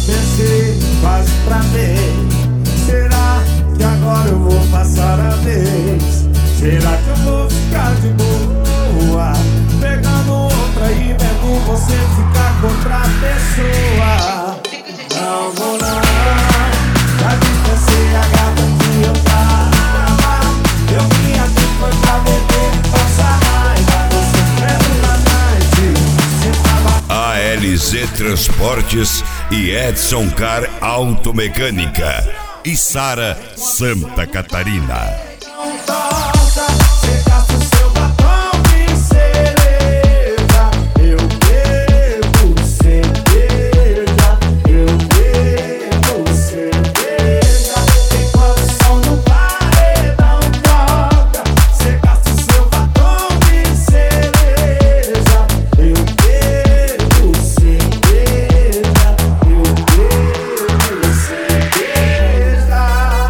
Pensei, quase travei. Será que agora eu vou passar a vez? Será que eu vou ficar de boa pegando outra e vendo você ficar com outra pessoa? Não vou não. Já dispensei a gata que eu tava. Eu vim aqui foi pra beber e passar raiva. Tô sofrendo na night. Você tava... ALZ Transportes e Edson Car Automecânica e Sara Santa Catarina. Você gasta o seu batom de cereja. Eu bebo cerveja. Eu bebo cerveja. Enquanto o som do paredão toca. Você gasta o seu batom de cereja. Eu bebo cerveja. Eu bebo cerveja.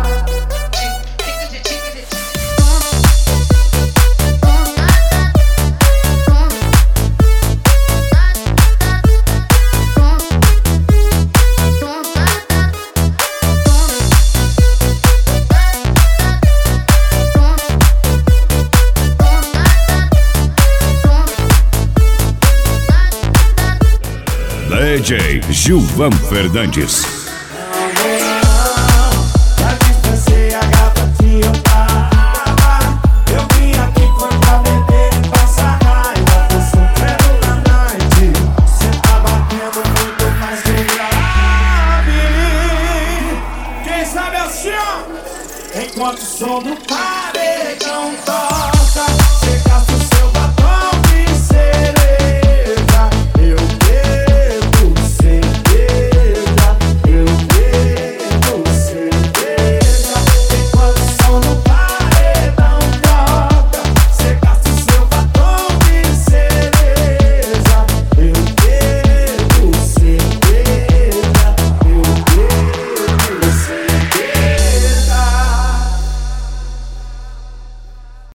DJ Gilvan Fernandes. Já dispensei a gata que eu tava. Eu vim aqui foi pra beber e passar raiva. Tô sofrendo na night. Cê tá batendo muito mais que grave. Quem sabe assim, ó. Enquanto o som do paredão toca.